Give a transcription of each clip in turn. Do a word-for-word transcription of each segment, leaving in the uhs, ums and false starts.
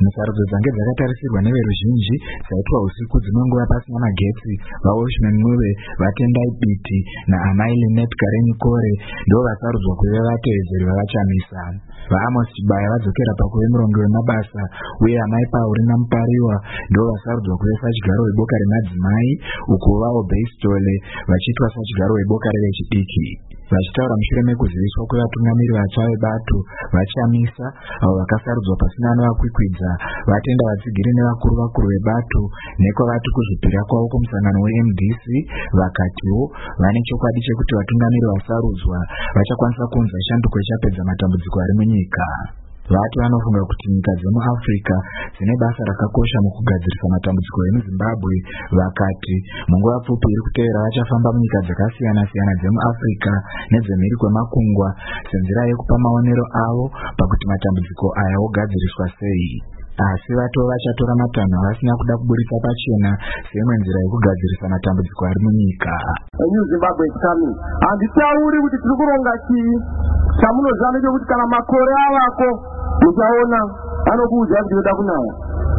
Musarudzo dzange dzakatarisirwa neveruzhinji dzaitwa usiku dzinonguva pasina magetsi. VaWatchmen Muve, vaTendai Biti naAmai Linet Kareni Kore ndivo vasarudzwa kuve vateedzeri vavachamisa. VaAmos Chibaya vadzokera pakuve murongo wemabasa, uye Amai Paurina Mupariwa ndivo vasarudzwa kuve sachigaro weboka remadzimai, uku vaObei Stole vachiitwa sachigaro weboka revechidiki. Vachitaura mushure mekuziviswa kwevatungamiri vatsva vebato vachamisa, avo vakasarudzwa pasina anovakwikwidza, vatenda vatsigiri nevakuru vakuru vebato, nekwavati kuzvipira kwavo kumusangano weM D C, vakatiwo vane chokwadi chekuti vatungamiri vasarudzwa vachakwanisa kuunza shanduko ichapedza matambudziko ari munyika. Vati vanofunga kuti nyika dzemuAfrica dzine basa rakakosha mukugadzirisa matambudziko emuZimbabwe. Vakati munguva pfupi iri kutevera vachafamba munyika dzakasiyana-siyana dzemuAfrica nedzemhiri kwemakungwa senzira yekupa maonero avo pakuti matambudziko aya ogadziriswa sei. Asi vatoo vachatora matanho avasina kuda kuburitsa pachena seimwe nzira yekugadzirisa matambudziko ari munyika. New Zimbabwe is coming. Handitauri kuti tiri kuronga chii. Chamunoziva ndechekuti kana makore avako muchaona anokuudza kuti ndoda kunaya.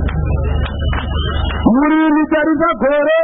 Murimi tarisa gore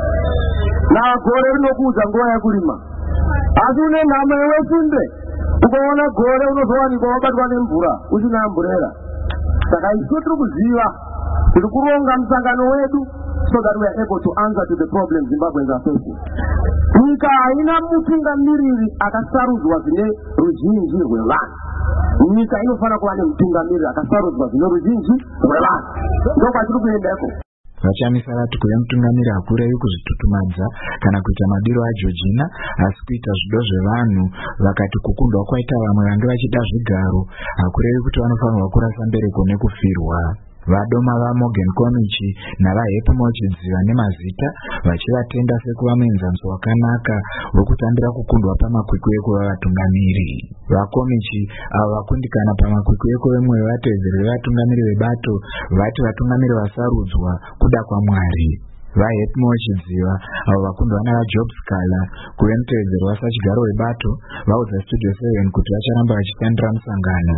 na gore rinokuudza nguva yekurima. Asi une nhamo yewesunde ukaona gore unozowanikwa wabatwa nemvura usina amburera. Saka isu tiri kuziva tiri kuronga musangano wedu so that we are able to answer to the problems Zimbabweans are facing. Nyika haina mutungamiriri akasarudzwa zvine ruzhinji rwevanhu. Nyika inofana kuva nemutungamiriri akasarudzwa zvine ruzhinji rwevanhu. Ndokwatiri kuendako. Vachamisa vati kuve mutungamiri hakurevi kuzvitutumadza kana kuita madiro aJorgina, asi kuita zvido zvevanhu. Vakati kukundwa kwaita vamwe vange vachida zvigaro hakurevi kuti vanofanirwa kurasa mbereko nekufirwa. Vadoma vaMorgan Komichi navaHappy Mochidziva nemazita vachivatenda sekuva muenzaniso wakanaka wokutambira kukundwa pamakwikwi ekuva vatungamiri. VaKomichi avo vakundikana pamakwikwi ekuve mumwe wevateedzeri vevatungamiri vebato vati vatungamiri vasarudzwa kuda kwaMwari. VaHappy Mochidziva avo vakundwa navaJob Scala kuve muteedzeri wasachigaro webato vaudza Studio seven kuti vacharamba vachitandira musangano.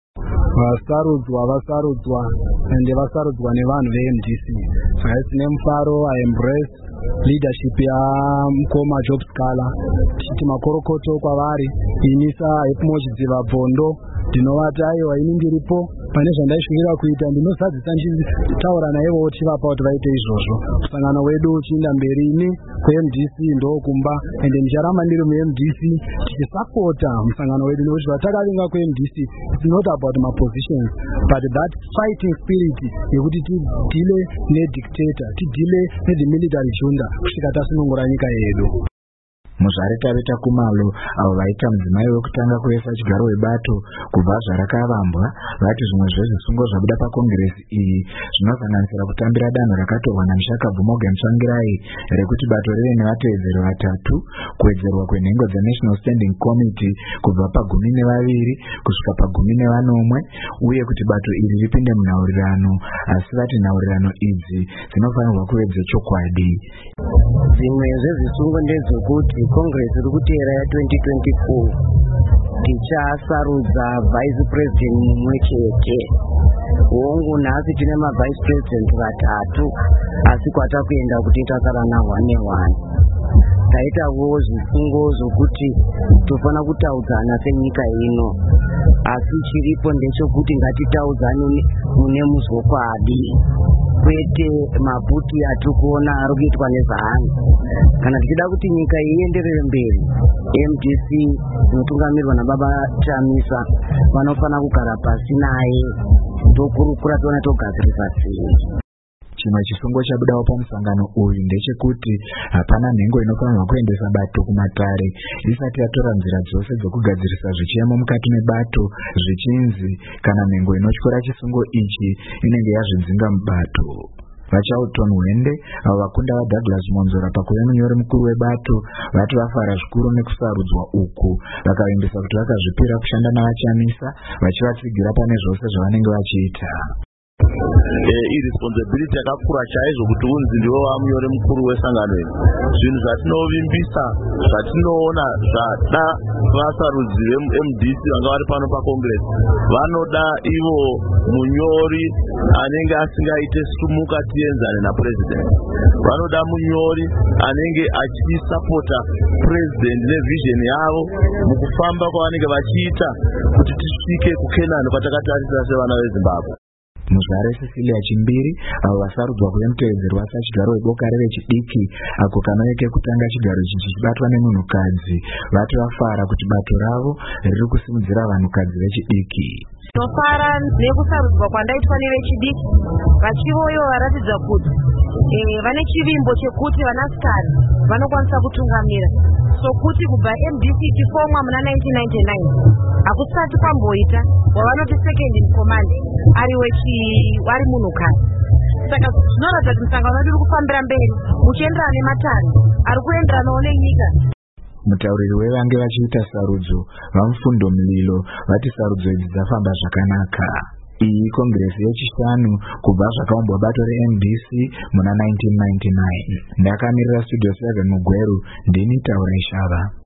Vasarudzwa vasarudzwa ende vasarudzwa nevanhu veM D C. Saka tine mufaro I embrace leadership ya mukoma Job Scala tichiti makorokoto kwavari inisa Happy Mochidziva Bvondo ndinovati aiwa ini ndiripo pane zvandaishuvira kuita ndinosadzisa ndichitaura naivo tivapa kuti vaite izvozvo. Musangano wedu uchiinda mberi ini kuM D C ndokumba ende ndicharamba ndiri muM D C tichisapota musangano wedu nekuti vatakavinga kuM D C it's not about my positions but that fighting spirit yekuti tidile nedictator tidile nedi military junta kusvika tasunungura nyika yedu. Muzvare Tabita Kumalo avo vaita mudzimai wekutanga kuvesa chigaro webato kubva zvarakavambwa vati zvimwe zvezvisungo zvabuda pakongresi iyi zvinosanganisira kutambira danho rakatorwa naMushakabvu Morgan Tsvangirai rekuti bato rive nevateedzeri vatatu, kuwedzerwa kwenhengo dzeNational Standing Committee kubva pagumi nevaviri kusvika pagumi nevanomwe, uye kuti bato iri ripinde munhaurirano. Asi vati nhaurirano idzi dzinofanirwa kuve dzechokwadi. Dzimwe zvezvisungo ndedzekuti Congress iri kuteera ya twenty twenty-four tichasarudza vice president mumwe chete. Hongu nhasi tine mavice president vatatu asi kwatakuenda kuti tasara na-one ne-one. Taitawo zvifungo zvokuti tofana kutaudzana senyika ino, asi chiripo ndechekuti ngatitaudzane mune muzokwadi kwete maputi atiri kuona ari kuitwa nezvaani. Kana tichida kuti nyika ienderere mberi, M D C inotungamirwa nababa Chamisa vanofana kugara pasi naye tokurukura tione togadzirisa sei. Chimwe chisungo chabudawo pamusangano uyu ndechekuti hapana nhengo inofanirwa kuendesa bato kumatare isati yatora nzira dzose dzokugadzirisa zvichemo mukati mebato zvichinzi kana nhengo inotyora chisungo ichi inenge yazvidzinga mubato. VaCharlton Wende avo vakunda vaDouglas Monzora pakuve munyori mukuru webato vati vafara zvikuru nekusarudzwa uku, vakavimbisa kuti vakazvipira kushanda navachamisa vachivatsigira pane zvose zvavanenge vachiita. irresponsibility yakakura chaizvo kuti unzi ndiwe wamunyori mukuru wesangano iri. Zvinhu zvatinovimbisa zvatinoona zvada vasarudzi vemu-M D C vanga vari pano paCongress vanoda ivo munyori anenge asingaite sumuka tienzane napresident. Vanoda munyori anenge achisapota president nevision yavo mukufamba kwavanenge vachiita kuti tisvike kuKenani kwatakatarisa sevana veZimbabwe. Muzvare Cecilia Chimbiri avo vasarudzwa kuve mutevedzeri wasachigaro weboka revechidiki ako kanoeke kutanga chigaro ichi chichibatwa nemunhukadzi vati vafara kuti bato ravo riri kusimudzira vanhukadzi vechidiki. Tinofara nekusarudzwa kwandaitwa nevechidiki vachivoyo varatidza kuti vane chivimbo chekuti vanasikari vanokwanisa kutungamira. So kuti kubva M D C chifomwa muna nineteen ninety-nine hakusati kwamboita wavanoti second in command ari wechi wari munhukadzi. Saka zvinoratidza kuti musangano wedu uri kufambira mberi uchienderana nematare ari kuenderanawo nenyika. Mutauriri wevange vachiita sarudzo vamufundo Mlilo vati sarudzo idzi dzafamba zvakanaka. Iyi kongresi yechishanu kubva zvakaumbwa bato re-M D C muna nineteen ninety-nine. Ndakamirira Studio seven Mugweru, ndini Taura Ishava.